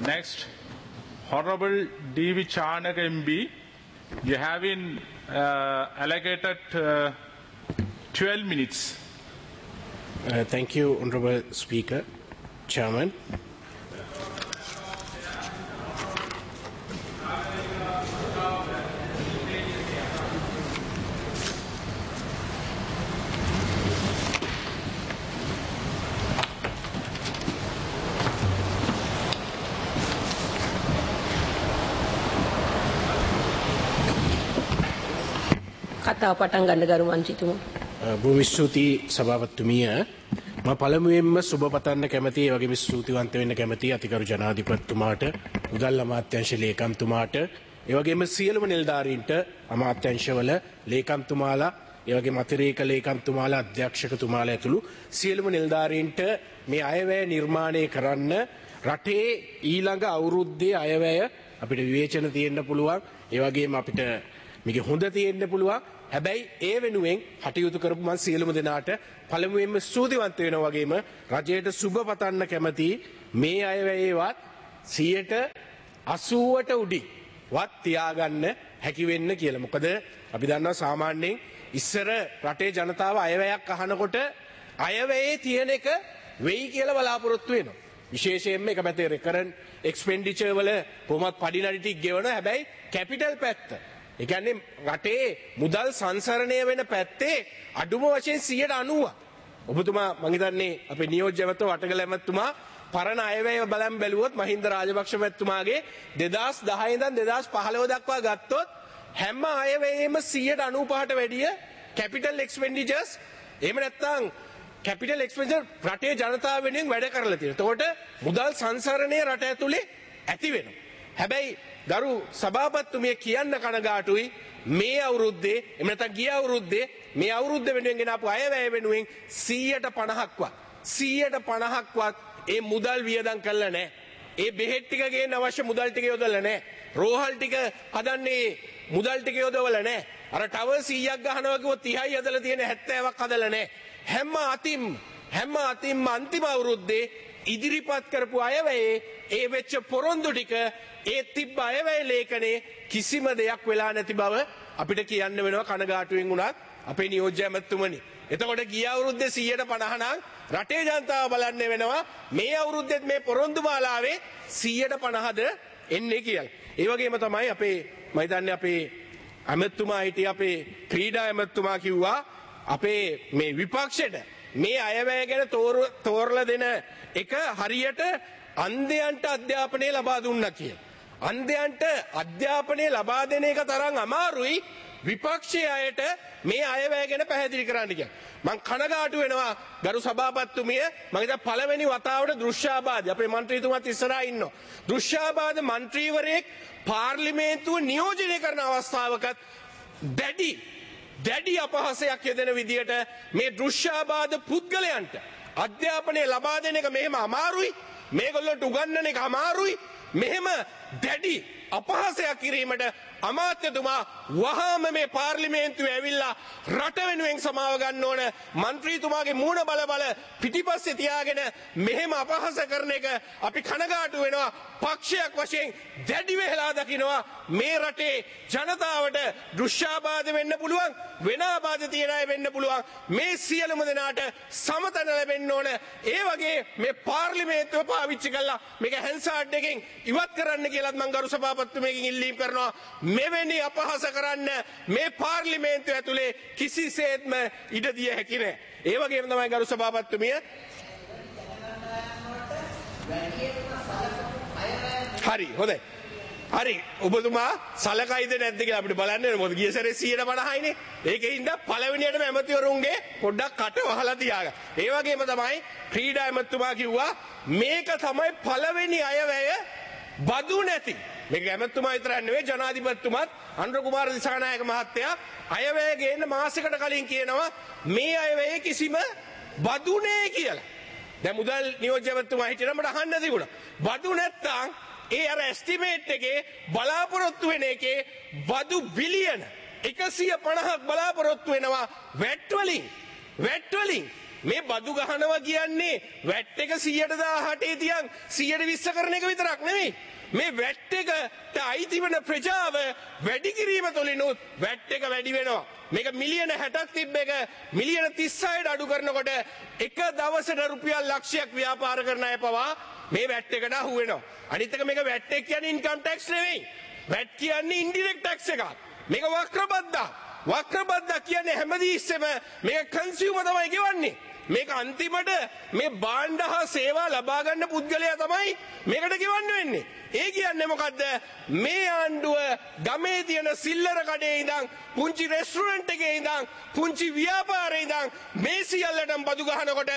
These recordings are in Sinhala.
Next, Honorable D.V. Chanak MB, you have been allocated 12 minutes. Thank you, Honorable Speaker, Chairman. කතාව පටන් ගන්න ගරු මන්ත්‍රීතුමා. බොහොම ස්තුතියි සභාපතිතුමිය. මම පළමුවෙන්ම සුබ පතන්න කැමතියි, ඒ වගේම ස්තුතිවන්ත වෙන්න කැමතියි අතිගරු ජනාධිපතිතුමාට, මුදල් අමාත්‍යාංශ ලේකම්තුමාට, ඒ වගේම සියලුම නිලධාරීන්ට, අමාත්‍යාංශවල ලේකම්තුමාලා, ඒ වගේම අතිරේක ලේකම්තුමාලා, අධ්‍යක්ෂකතුමාලා ඇතුළු සියලුම නිලධාරීන්ට මේ අයවැය නිර්මාණය කරන්න රටේ ඊළඟ අවුරුද්දේ අයවැය අපිට විවේචන තියෙන්න පුළුවන්, ඒ වගේම අපිට මේක හොඳ තියෙන්න පුළුවන්. හැබැයි ඒ වෙනුවෙන් කටයුතු කරපු මම සියලුම දෙනාට පළමුවෙන්ම ස්තුතිවන්ත වෙනවා, වගේම රජයට සුබ පතන්න කැමතියි. මේ අයවැයේවත් 80ට උඩින්වත් තියාගන්න හැකි වෙන්න කියලා. මොකද අපි දන්නවා සාමාන්‍යයෙන් ඉස්සර රටේ ජනතාව අයවැයක් අහනකොට අයවැයේ තියෙන එක වෙයි කියලා බලාපොරොත්තු වෙනවා. විශේෂයෙන්ම එක පැත්තේ රෙකරන්ට් එක්ස්පෙන්ඩිචර් වල කොහොමත් පඩි නඩි ටික ගෙවනවා. හැබැයි කැපිටල් පැත්ත, ඒ කියන්නේ රටේ මුදල් සංසරණය වෙන පැත්තේ අඩුම වශයෙන් 90%. ඔබතුමා මම හිතන්නේ අපේ නියෝජ්‍ය ඇමතුමා වටගල ඇමතුමා පරණ අයවැය බලන් බැලුවොත් මහින්ද රාජපක්ෂ මැතිතුමාගේ 2010 ඉඳන් 2015 දක්වා ගත්තොත් හැම අයවැයෙම 95%ට වැඩිය කැපිටල් එක්ස්පෙන්ඩිචර්ස්, එහෙම නැත්නම් කැපිටල් එක්ස්පෙන්ඩිචර් රටේ ජනතාව වෙනුවෙන් වැඩ කරලා තියෙනවා. එතකොට මුදල් සංසරණය රට ඇතුලේ ඇති වෙනවා. හැබැයි ගරු සභාපතිතුමිය කියන්න කනගාටුයි, මේ අවුරුද්දේ එහෙම නැත්නම් ගිය අවුරුද්දේ මේ අවුරුද්ද වෙනුවෙන් ගෙනාපු අයවැය වෙනුවෙන් 150%ක්වත් ඒ මුදල් වියදම් කළා නැහැ. ඒ බෙහෙත් ටික ගේන්න අවශ්‍ය මුදල් ටික යොදලා නැහැ. රෝහල් ටික හදන්නේ මුදල් ටික යොදවලා නැහැ. අර ටවර් 100ක් ගහනවා කිව්වොත් 30යි හදලා තියෙන 70ක් හදලා නැහැ. හැම අතින්ම අන්තිම අවුරුද්දේ ඉදිරිපත් කරපු අයවැයේ ඒ වෙච්ච පොරොන්දු ටික, ඒ තිබ්බ අයවැය ලේඛනේ කිසිම දෙයක් වෙලා නැති බව අපිට කියන්න වෙනවා කනගාටුවෙන් උනත් අපේ නියෝජ්‍ය ඇමතුමනි. එතකොට ගිය අවුරුද්දේ 150 නම් රටේ ජනතාව බලන්න වෙනවා මේ අවුරුද්දෙත් මේ පොරොන්දු මාලාවේ 150ද එන්නේ කියලා. ඒ වගේම තමයි අපේ මම හිතන්නේ අපේ ඇමතුමා හිටිය අපේ ක්‍රීඩා ඇමතුමා කිව්වා අපේ මේ විපක්ෂයට මේ අයවැය ගැන තෝරලා දෙන එක හරියට අන්ධයන්ට අධ්‍යාපනය ලබා දුන්නා කියලා. අන්ධයන්ට අධ්‍යාපනය ලබා දෙන එක තරම් අමාරුයි විපක්ෂයේ අයට මේ අයවැය ගැන පැහැදිලි කරන්න කියලා. මං කනගාටු වෙනවා ගරු සභාපතිතුමිය, මම හිතා පළවෙනි වතාවට දෘශ්‍යාබාධ අපේ මන්ත්‍රීතුමාත් ඉස්සරහා ඉන්නවා. දෘශ්‍යාබාධ මන්ත්‍රීවරයෙක් පාර්ලිමේන්තුව නියෝජනය කරන අවස්ථාවකත් දැඩි අපහාසයක් යෙදෙන විදියට මේ දෘශ්‍යාබාධ පුද්ගලයන්ට අධ්‍යාපනය ලබා දෙන එක මෙහෙම අමාරුයි, මේගොල්ලන්ට උගන්වන එක අමාරුයි, මෙහෙම දැඩි අපහාසයක් කිරීමට අමාත්‍යතුමා වහාම මේ පාර්ලිමේන්තුවේ ඇවිල්ලා රට වෙනුවෙන් සමාව ගන්න ඕන. മന്ത്രിතුමාගේ මූණ බල පිටිපස්සේ තියාගෙන මෙහෙම අපහාස කරන එක අපි කනගාටු වෙනවා. පක්ෂයක් වශයෙන් දැඩි වෙලා දකිනවා මේ රටේ ජනතාවට දෘශ්‍යාබාධ වෙන්න පුළුවන්, වෙන ආබාධ තියන අය වෙන්න පුළුවන්. මේ සියලුම දෙනාට සමතන ලැබෙන්න ඕන. ඒ වගේ මේ පාර්ලිමේන්තුව පාවිච්චි කළා මේක හැන්සාඩ් එකෙන් ඉවත් කරන්න කියලාත් මම ගරු සභාපතිතුමගෙන් ඉල්ලීම් කරනවා. මෙවැනි අපහාස කරන්න මේ පාර්ලිමේන්තුව ඇතුලේ කිසිසේත්ම ඉඩ දිය හැකි නැහැ. ඒ වගේම තමයි ගරු සභාපතිතුමිය හරි හොඳයි. හරි ඔබතුමා සලකයිද නැද්ද කියලා අපිට බලන්න ඕනේ. මොකද ගිය සැරේ 150යිනේ. ඒකෙන්ද පළවෙනියටම ඇමතිවරුන්ගේ පොඩ්ඩක් කට වහලා තියාගන්න. ඒ වගේම තමයි ක්‍රීඩා ඇමතුමා කිව්වා මේක තමයි පළවෙනි අයවැය බදු නැති. මේක ඇමතුමා විතරක් නෙවෙයි, ජනාධිපතිතුමාත් අනුර කුමාර දිසානායක මහත්තයා අයවැය ගේන්න මාසෙකට කලින් කියනවා මේ අයවැය කිසිම බදු නැහැ කියලා. දැන් මුදල් නියෝජ්‍ය ඇමතුමා හිටියම මට අහන්න තිබුණා. බදු නැත්තම් ඒ අර එස්ටිමේට් එකේ බලාපොරොත්තු වෙන එකේ බදු බිලියන 150ක් බලාපොරොත්තු වෙනවා වැට් වලින්. මේ බදු ගහනවා කියන්නේ වැට් එක 118 තියන් 120 කරන එක විතරක් නෙමෙයි. මේ වැට් එකට අයිති වෙන ප්‍රජාව වැඩි කිරීම තුළිනුත් වැට් එක වැඩි වෙනවා. මේක මිලියන 60ක් තිබ්බ එක මිලියන 36ට අඩු කරනකොට එක දවසට රුපියල් ලක්ෂයක් ව්‍යාපාර කරන අය පවා මේ වැට් එකට අහු වෙනවා. අනිත් එක මේක වැට් එක කියන්නේ ඉන්කම් ටැක්ස් නෙවෙයි. වැට් කියන්නේ ඉන්ඩිරෙක්ට් ටැක්ස් එකක්. මේක වක්‍රබද්ධා. වක්‍රබද්ධා කියන්නේ හැමදීස්සෙම මේක කන්සියුමර් තමයි ගෙවන්නේ. මේක අන්තිමට මේ භාණ්ඩ හා සේවා ලබා ගන්න පුද්ගලයා තමයි මේකට ගෙවන්න වෙන්නේ. ඒ කියන්නේ මොකද්ද? මේ ආණ්ඩුව ගමේ තියෙන සිල්ලර කඩේ ඉඳන් පුංචි රෙස්ටුරන්ට් එකේ ඉඳන් පුංචි ව්‍යාපාරේ ඉඳන් මේ සියල්ලටම බදු ගහනකොට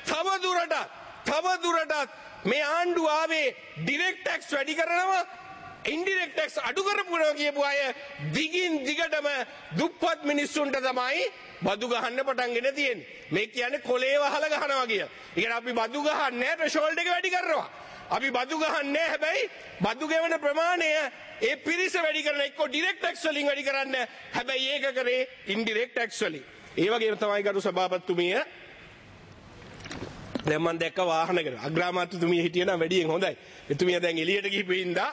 තව දුරටත් මේ ආණ්ඩුව ආවේ ඩිරෙක්ට් ටැක්ස් වැඩි කරනවා ඉන්ඩිරෙක්ට් ටැක්ස් අඩු කරපුවා කියපු අය දිගින් දිගටම දුප්පත් මිනිස්සුන්ට තමයි බදු ගහන්න පටන්ගෙන තියෙන්නේ. මේ කියන්නේ කොලේ වහලා ගහනවා කියලා. ඒ කියන්නේ අපි බදු ගහන්නේ නැහැ ට්‍රෙෂෝල්ඩ් එක වැඩි කරනවා. අපි බදු ගහන්නේ හැබැයි බදු ගෙවන ප්‍රමාණය ඒ පිරිස වැඩි කරන එක්ක ඩිරෙක්ට් ටැක්ස් වලින් වැඩි කරන්න. හැබැයි ඒක කරේ ඉන්ඩිරෙක්ට් ටැක්ස් වලින්. ඒ වගේම තමයි ගරු සභාපතිතුමිය දැන් මම දැක්ක වාහනකට අග්‍රාමාත්‍යතුමිය හිටියනම් වැඩියෙන් හොඳයි. එතුමිය දැන් එළියට ගිහිපින්දා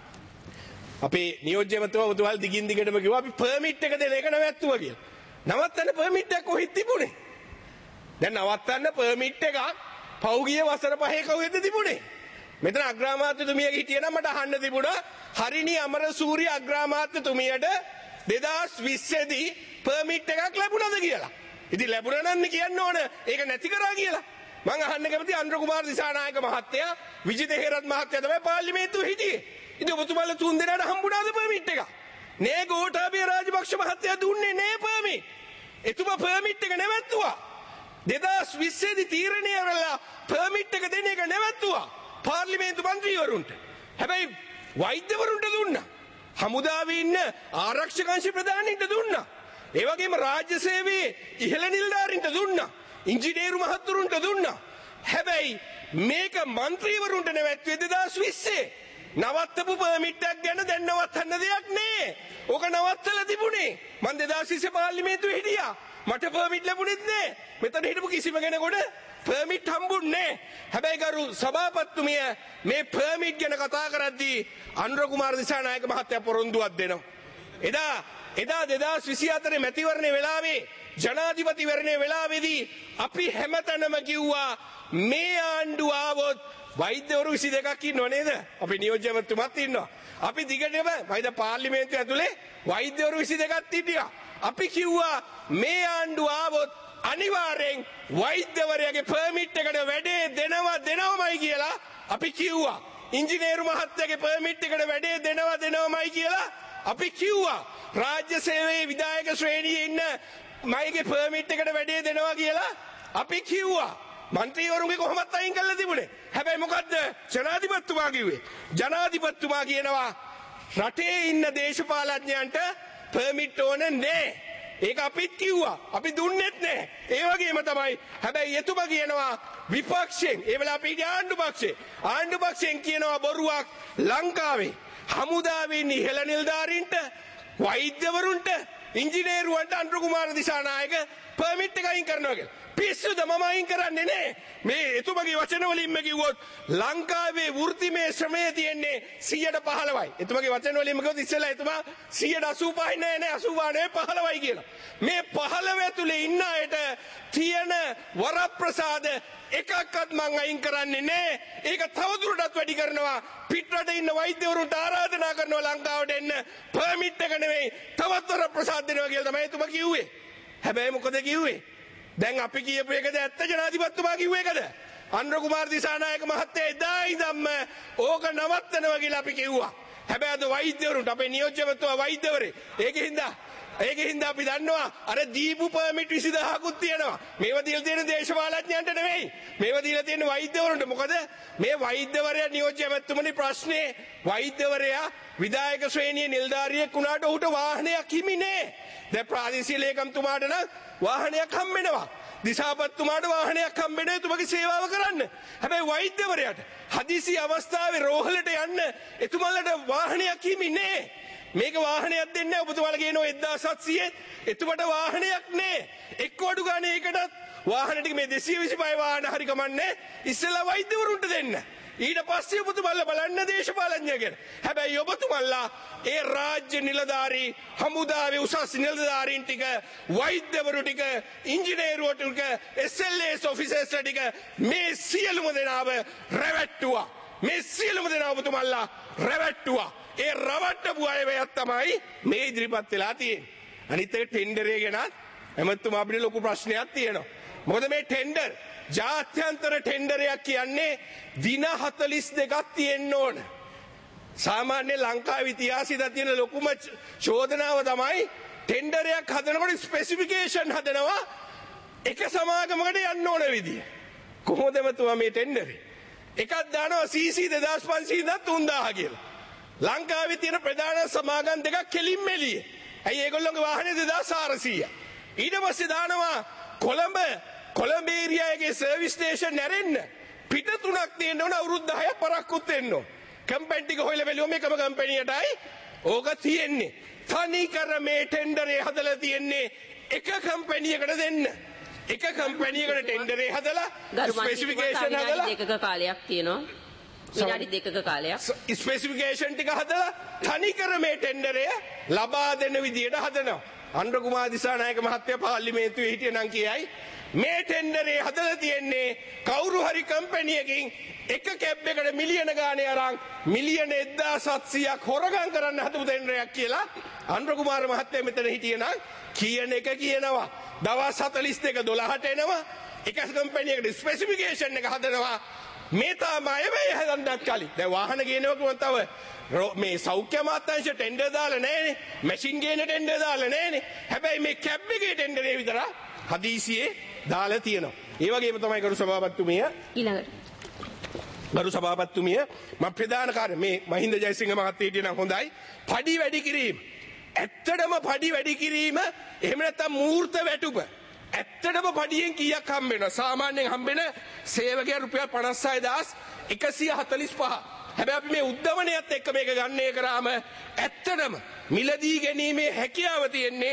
අපේ නියෝජ්‍යවතුමා ඔතුවල් දිගින් දිගටම කිව්වා අපි පර්මිට් එක දෙන එක නැවැත්තුවා කියලා. නවත්තන්න පර්මිට් එක කොහෙද තිබුණේ? දැන් නවත්තන්න පර්මිට් එකක් පෞගිය වසර 5 කවුද තිබුණේ? මෙතන අග්‍රාමාත්‍යතුමිය හිටියනම් මට අහන්න තිබුණා හරිනි අමරසූරිය අග්‍රාමාත්‍යතුමියට 2020 දී පර්මිට් එකක් ලැබුණාද කියලා. ඉතින් ලැබුණා නම් කියන්න ඕන ඒක නැති කරා කියලා. මම අහන්න කැමති අනුර කුමාර දිසානායක මහත්තයා විජිත හේරත් මහත්තයා තමයි පාර්ලිමේන්තුවේ හිටියේ. ඉතින් ඔබතුමාලා තුන් දෙනාට හම්බුණාද පර්මිට් එක? නේ ගෝඨාභය රාජපක්ෂ මහත්තයා දුන්නේ නේ පර්මිට්. එතුමා පර්මිට් එක නැවැත්තුවා. 2020 දී තීරණය කරලා පර්මිට් එක දෙන එක නැවැත්තුවා. පාර්ලිමේන්තු මන්ත්‍රීවරුන්ට. හැබැයි වෛද්‍යවරුන්ට දුන්නා. හමුදාවේ ඉන්න ආරක්ෂක අංශ ප්‍රධානීන්ට දුන්නා. ඒ වගේම රාජ්‍ය සේවයේ ඉහළ නිලධාරීන්ට දුන්නා. ඉංජිනේරු මහත්තුරුන්ට දුන්නා. හැබැයි මේක മന്ത്രിවරුන්ට නැවැත්තුවේ 2020. නවත්තපු පර්මිට් එකක් ගැන දැන් නවත්තන්න දෙයක් නෑ. ඕක නවත්තලා තිබුණේ. මම 2020 පාර්ලිමේන්තුවේ හිටියා. මට පර්මිට් ලැබුණෙත් නෑ. මෙතන හිටපු කිසිම කෙනෙකුට පර්මිට් හම්බුන්නේ නෑ. හැබැයි ගරු සභාපතිතුමිය මේ පර්මිට් ගැන කතා කරද්දී අනුර කුමාර දිසානායක මහත්තයා පොරොන්දුවක් දෙනවා. එදා 2024 මැතිවරණයේ වෙලාවේ ජනාධිපතිවරණයේ වෙලාවේදී අපි හැමතැනම කිව්වා මේ ආණ්ඩුව ආවොත් වෛද්‍යවරු 22ක් ඉන්නව නේද? අපි නියෝජ්‍යවතුමත් ඉන්නවා. අපි දිගටම වෛද්‍ය පාර්ලිමේන්තුව ඇතුලේ වෛද්‍යවරු 22ක් හිටියා. අපි කිව්වා මේ ආණ්ඩුව ආවොත් අනිවාර්යෙන් වෛද්‍යවරයාගේ පර්මිට් එකට වැඩේ දෙනවමයි කියලා අපි කිව්වා. ඉංජිනේරු මහත්තයාගේ පර්මිට් එකට වැඩේ දෙනවමයි කියලා අපි කිව්වා. රාජ්‍ය සේවයේ විධායක ශ්‍රේණියේ ඉන්න මයිගේ පර්මිට් එකට වැඩේ දෙනවා කියලා අපි කිව්වා. මන්ත්‍රීවරුන්ගේ කොහොමත් අයින් කරලා තිබුණේ. හැබැයි මොකද්ද ජනාධිපතිතුමා කිව්වේ? ජනාධිපතිතුමා කියනවා රටේ ඉන්න දේශපාලඥයන්ට පර්මිට් ඕන නෑ. ඒක අපිත් කිව්වා. අපි දුන්නෙත් නෑ. ඒ වගේම තමයි හැබැයි එතුමා කියනවා විපක්ෂයෙන් ඒ වෙලාව අපි ආණ්ඩු පක්ෂයෙන් කියනවා බොරුවක් ලංකාවේ හමුදාවේ ඉන්න ඉහළ නිලධාරීන්ට වෛද්‍යවරුන්ට ඉංජිනේරුවන්ට අනුර කුමාර දිසානායක පර්මිට් එක අයින් කරනවා කියලා. පිස්සුද මම අයින් කරන්නේ නෑ. මේ එතුමගේ වචන වලින්ම කිව්වොත් ලංකාවේ වෘත්තිමය ශ්‍රමය තියෙන්නේ 15%යි. එතුමගේ වචන වලින්ම කිව්වොත් ඉස්සෙල්ලා එතුමා 85%යි නෑ 15%යි කියලා. මේ 15 ඇතුලේ ඉන්න අයට තියෙන වරප්‍රසාද එකක්වත් මං අයින් කරන්නේ නෑ. ඒක තවදුරටත් වැඩි කරනවා. පිටරට ඉන්න වෛද්‍යවරුන්ට ආරාධනා කරනවා ලංකාවට එන්න පර්මිට් එක නෙවෙයි තවත් වරප්‍රසාද දෙනවා කියලා තමයි එතුමා කිව්වේ. හැබැයි මොකද කිව්වේ? දැන් අපි කියපු එකද ඇත්ත ජනාධිපතිතුමා කිව්ව එකද? අනුර කුමාර දිසානායක මහත්තයා එදා ඉඳන්ම ඕක නවත්තනවා කියලා අපි කිව්වා. හැබැයි අද වෛද්‍යවරුන්ට අපේ නියෝජ්‍යවතුමා වෛද්‍යවරේ ඒකෙන් අපි දන්නවා අර දීපු පර්මිට් 20000කුත් තියෙනවා. මේවා දීලා තියෙන දේශපාලඥයන්ට නෙවෙයි. මේවා දීලා තියෙන වෛද්‍යවරුන්ට. මොකද මේ වෛද්‍යවරයා නියෝජ්‍යවතුමනි ප්‍රශ්නේ වෛද්‍යවරයා විධායක ශ්‍රේණියේ නිලධාරියෙක් වුණාට ඔහුට වාහනයක් හිමි නෑ. දැන් ප්‍රාදේශීය ලේකම්තුමාට නම් වාහනයක් හම්බෙනවා. දිසාපතිතුමාට වාහනයක් හම්බෙන්නේ එතුමාගේ සේවාව කරන්න. හැබැයි වෛද්‍යවරයාට හදිසි අවස්ථාවේ රෝහලට යන්න එතුමාලට වාහනයක් හිමි නෑ. මේක වාහනයක් දෙන්නේ නැහැ ඔබතුමාලා කියනවා 1700 එතකොට වාහනයක් නෑ එක්ක අඩු ගානේ ඒකටත් වාහන ටික මේ 225 වාහන හරි කමන්නේ ඉස්සෙල්ලා වෛද්‍යවරුන්ට දෙන්න ඊට පස්සේ ඔබතුමාලා බලන්න දේශපාලඥය ගැන හැබැයි ඔබතුමාලා ඒ රාජ්‍ය නිලධාරී හමුදාවේ උසස් නිලධාරීන් ටික වෛද්‍යවරු ටික ඉංජිනේරුවෝ ටික SLAs ඔෆිසර්ස් ටික මේ සියලුම දෙනාව රැවට්ටුවා මේ සියලුම දෙනා ඔබතුමාලා රැවට්ටුවා ඒ රවට්ටපු අයවැයක් තමයි මේ ඉදිරිපත් වෙලා තියෙන්නේ අනිත් එක ටෙන්ඩරේ ගැන එමෙතුමා අපිට ලොකු ප්‍රශ්නයක් තියෙනවා මොකද මේ ටෙන්ඩර් ජාත්‍යන්තර ටෙන්ඩරයක් කියන්නේ දින 42ක් තියෙන්න ඕන සාමාන්‍ය ලංකාවේ ඉතිහාසයේ තියෙන ලොකුම චෝදනාව තමයි ටෙන්ඩරයක් හදනකොට ස්පෙસિෆිකේෂන් හදනවා එක සමාගමකට යන්න ඕන විදිය කොහොමද එමෙතුමා මේ ටෙන්ඩරේ එකක් දානවා CC 2500 3000 කියලා ලංකාවේ තියෙන ප්‍රධාන සමාගම් දෙකක් කෙලින්ම එළියේ. ඇයි ඒගොල්ලෝගේ වාහනේ 2400. ඊට පස්සේ දානවා කොළඹ ඒරියාවේ සර්විස් ස්ටේෂන් නැරෙන්න පිට තුනක් තියෙන්න ඕන අවුරුදු 10ක් පරක්කුත් වෙන්න ඕන. කම්පැනි ටික හොයලා බැලුවම එකම කම්පැනියටයි ඕක තියෙන්නේ. තනි කර මේ ටෙන්ඩරේ හදලා තියෙන්නේ එක කම්පැනියකට දෙන්න. එක කම්පැනියකට ටෙන්ඩරේ හදලා ස්පෙસિෆිකේෂන් හදලා දෙකක කාලයක් තියෙනවා. විනාඩි දෙකක කාලයක් ස්පෙસિෆිකේෂන් ටික හදලා තනි කර මේ ටෙන්ඩරය ලබා දෙන විදියට හදනවා. අනුර කුමාර දිසානායක මහත්තයා පාර්ලිමේන්තුවේ හිටිය නම් කියයි මේ ටෙන්ඩරේ හදලා තියෙන්නේ කවුරු හරි කම්පැනියකින් එක කැබ් එකට මිලියන ගානේ අරන් මිලියන 1700ක් හොරගම් කරන්න හදපු ටෙන්ඩරයක් කියලා අනුර කුමාර මහත්තයා මෙතන හිටිය නම් කියන එක කියනවා. දවස් 42 12ට එනවා එක කම්පැනියකට ස්පෙસિෆිකේෂන් එක හදනවා මේ තමයි මේ හදන්නත් කලින් දැන් වාහන ගේනවා කියවම තව මේ සෞඛ්‍ය අමාත්‍යාංශ ටෙන්ඩර් දාලා නැහැනේ මැෂින් ගේන ටෙන්ඩර් දාලා නැහැනේ හැබැයි මේ කැබ් එකේ ටෙන්ඩරේ විතර හදිසියේ දාලා තියෙනවා ඒ වගේම තමයි ගරු සභාපතිතුමිය ඊළඟට ගරු සභාපතිතුමිය මම ප්‍රධාන කාර්ය මේ මහින්ද ජයසිංහ මහත්තයා හිටිය නම් හොඳයි පඩි වැඩි කිරීම ඇත්තටම පඩි වැඩි කිරීම එහෙම නැත්නම් මූර්ත වැටුප ඇත්තටම පඩියෙන් කීයක් හම්බ වෙනවා සාමාන්‍යයෙන් හම්බ වෙන සේවකයා රුපියල් 56145 හැබැයි අපි මේ උද්දමනයත් එක්ක මේක ගන්නේ කරාම ඇත්තටම මිලදී ගැනීමේ හැකියාව තියෙන්නේ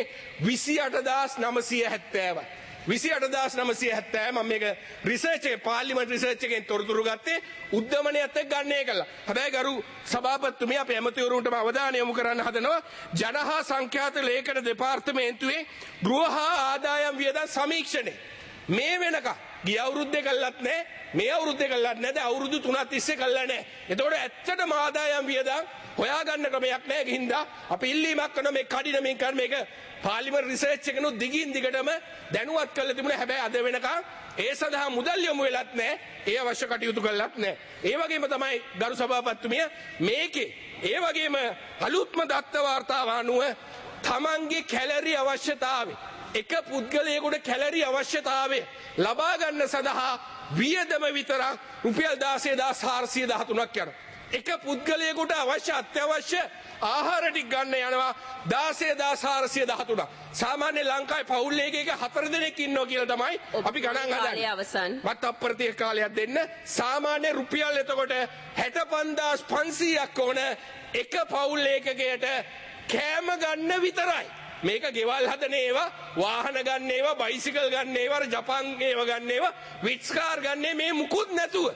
28970යි 28970 මම මේක රිසර්ච් එකේ පාර්ලිමේන්තු රිසර්ච් එකෙන් තොරතුරු ගත්තේ උද්දමනයත් එක්ක ගන්නේ කළා හැබැයි ගරු සභාපතිතුමිය අපේ ඇමතිවරුන්ටම අවධානය යොමු කරන්න හදනවා ජනහා සංඛ්‍යාත ලේඛන දෙපාර්තමේන්තුවේ ගෘහ ආදායම් වියදම් සමීක්ෂණය මේ වෙනකම් ගිය අවුරුද්දේ කළත් නැහැ මේ අවුරුද්දේ කළත් නැහැ අවුරුදු 3ක් තිස්සේ කළා නැහැ එතකොට ඇත්තටම ආදායම් වියදම් හොයාගන්න ක්‍රමයක් නැහැ ගින්දා අපි ඉල්ලීමක් කරන මේ කඩිනමින් කර මේක පාර්ලිමේන්තු රිසර්ච් එකනොත් දිගින් දිගටම දැනුවත් කරලා තිබුණා හැබැයි අද වෙනකම් ඒ සඳහා මුදල් යොමු වෙලත් නැහැ ඒ අවශ්‍ය කටයුතු කළත් නැහැ ඒ වගේම තමයි ගරු සභාපතිතුමිය මේකේ ඒ වගේම අලුත්ම දත්ත වාර්තාව අනුව තමන්ගේ කැලරි අවශ්‍යතාවය එක පුද්ගලයෙකුට කැලරි අවශ්‍යතාවය ලබා ගන්න සඳහා වියදම විතරක් රුපියල් 16413ක් යනවා එක පුද්ගලයෙකුට අවශ්‍ය අත්‍යවශ්‍ය ආහාර ටික ගන්න යනවා 16413ක් සාමාන්‍ය ලංකාවේ පවුල් එකක 4 දෙනෙක් ඉන්නවා කියලා තමයි අපි ගණන් හදන්නේ මත් අප්‍රතික කාලයක් දෙන්න සාමාන්‍ය රුපියල් එතකොට 65500ක් ඕන එක පවුල් එකකයට කෑම ගන්න විතරයි මේක ගෙවල් හදන ඒවා වාහන ගන්න ඒවා බයිසිකල් ගන්න ඒවා ජපාන් ඒවා ගන්න ඒවා විට්ස් කාර් ගන්න මේ මුකුත් නැතුව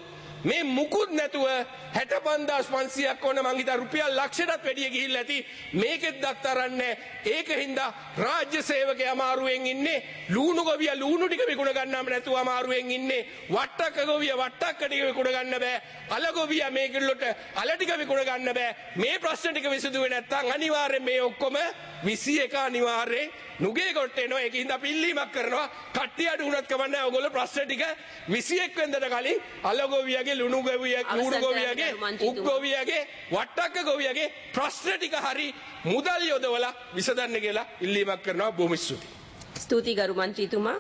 65500ක් ඕන මං හිතා රුපියල් ලක්ෂයටත් වැඩිය ගිහිල්ලා ඇති මේකෙත් දත්තරන්නේ ඒකින්ද රාජ්‍ය සේවකයා අමාරුවෙන් ඉන්නේ ලුණු ගොවියා ලුණු ටික විකුණ ගන්නාම නැතුව අමාරුවෙන් ඉන්නේ වට්ටක්ක ගොවියා වට්ටක්ක ටික විකුණ ගන්න බෑ අල ගොවියා මේගොල්ලොට අල ටික විකුණ ගන්න බෑ මේ ප්‍රශ්න ටික විසඳුවේ නැත්නම් අනිවාර්යෙන් මේ ඔක්කොම 21 අනිවාර්යෙන් නුගේ කොට එනවා ඒකින්ද අපි ඉල්ලීමක් කරනවා කට්ටිය අඩු වුණත් කමන්නේ ඔයගොල්ලෝ ප්‍රශ්න ටික 21 වෙනිදාට කලින් අල ගොවියාගේ ලුණු ගොවියාගේ උක් ගොවියාගේ වට්ටක්ක ගොවියාගේ ප්‍රශ්න ටික හරි මුදල් යොදවලා විසඳන්න කියලා ඉල්ලීමක් කරනවා බොහොම ස්තුතියි ස්තුතියි ගරු මන්ත්‍රීතුමා